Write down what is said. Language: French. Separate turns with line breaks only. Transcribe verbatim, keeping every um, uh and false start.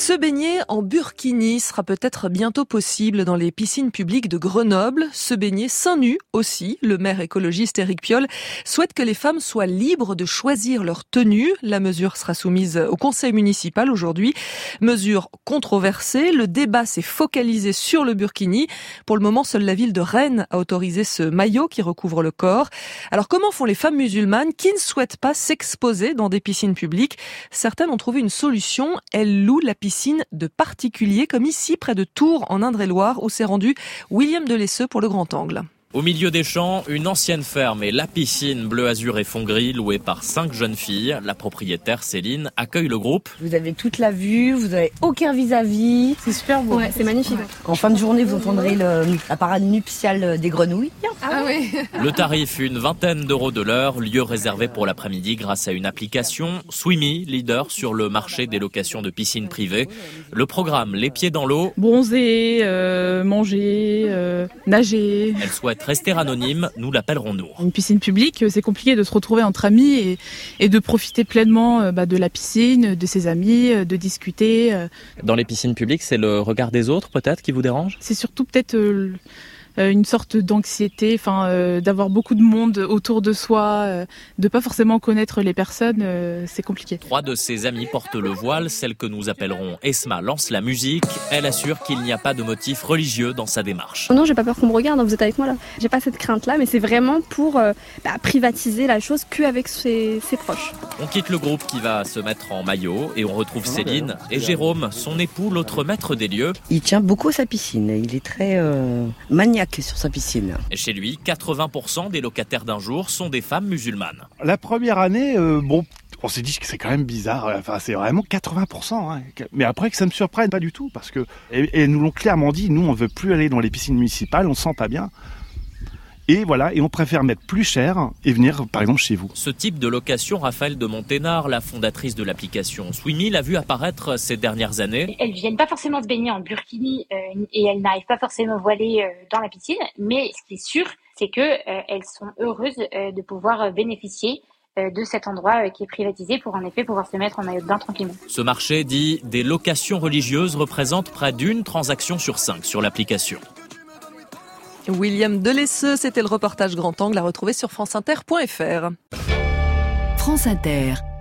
Se baigner en burkini sera peut-être bientôt possible dans les piscines publiques de Grenoble. Se baigner seins nus aussi. Le maire écologiste Éric Piolle souhaite que les femmes soient libres de choisir leur tenue. La mesure sera soumise au conseil municipal aujourd'hui. Mesure controversée. Le débat s'est focalisé sur le burkini. Pour le moment, seule la ville de Rennes a autorisé ce maillot qui recouvre le corps. Alors comment font les femmes musulmanes qui ne souhaitent pas s'exposer dans des piscines publiques? Certaines ont trouvé une solution. Elles louent la piscine de particuliers, comme ici, près de Tours, en Indre-et-Loire, où s'est rendu William Delesseux pour le Grand Angle.
Au milieu des champs, une ancienne ferme et la piscine bleu azur et fond gris louée par cinq jeunes filles. La propriétaire Céline accueille le groupe.
Vous avez toute la vue, vous n'avez aucun vis-à-vis. C'est super beau.
Ouais, c'est magnifique.
Ouais. En fin de journée, vous entendrez le, la parade nuptiale des grenouilles.
Ah oui.
Le tarif, une vingtaine d'euros de l'heure, lieu réservé pour l'après-midi grâce à une application. Swimmy, leader sur le marché des locations de piscines privées. Le programme, les pieds dans l'eau.
Bronzer, euh, manger, euh, nager.
Elle souhaite rester anonyme, nous l'appellerons Nour.
Une piscine publique, c'est compliqué de se retrouver entre amis et, et de profiter pleinement bah, de la piscine, de ses amis, de discuter.
Dans les piscines publiques, c'est le regard des autres peut-être qui vous dérange ?
C'est surtout peut-être euh, une sorte d'anxiété, enfin euh, d'avoir beaucoup de monde autour de soi, euh, de pas forcément connaître les personnes, euh, c'est compliqué.
Trois de ses amies portent le voile, celle que nous appellerons Esma lance la musique. Elle assure qu'il n'y a pas de motif religieux dans sa démarche.
Non, j'ai pas peur qu'on me regarde, vous êtes avec moi là. J'ai pas cette crainte-là, mais c'est vraiment pour euh, bah, privatiser la chose qu'avec ses, ses proches.
On quitte le groupe qui va se mettre en maillot et on retrouve Céline et Jérôme, son époux, l'autre maître des lieux.
Il tient beaucoup à sa piscine, il est très euh, maniaque sur sa piscine.
Et chez lui, quatre-vingts pour cent des locataires d'un jour sont des femmes musulmanes.
La première année, euh, bon, on s'est dit que c'est quand même bizarre. Enfin, c'est vraiment quatre-vingts pour cent. Hein. Mais après, que ça ne me surprenne pas du tout, parce que et, et nous l'ont clairement dit, nous, on veut plus aller dans les piscines municipales, on se sent pas bien. Et voilà, et on préfère mettre plus cher et venir, par exemple, chez vous.
Ce type de location, Raphaël de Monténard, la fondatrice de l'application Swimmy, l'a vu apparaître ces dernières années.
Elles viennent pas forcément se baigner en burkini euh, et elles n'arrivent pas forcément voilées euh, dans la piscine. Mais ce qui est sûr, c'est que euh, elles sont heureuses euh, de pouvoir bénéficier euh, de cet endroit euh, qui est privatisé pour en effet pouvoir se mettre en maillot de bain tranquillement.
Ce marché dit des locations religieuses représente près d'une transaction sur cinq sur l'application.
William Delesseux, c'était le reportage Grand Angle à retrouver sur franceinter point fr.
France Inter.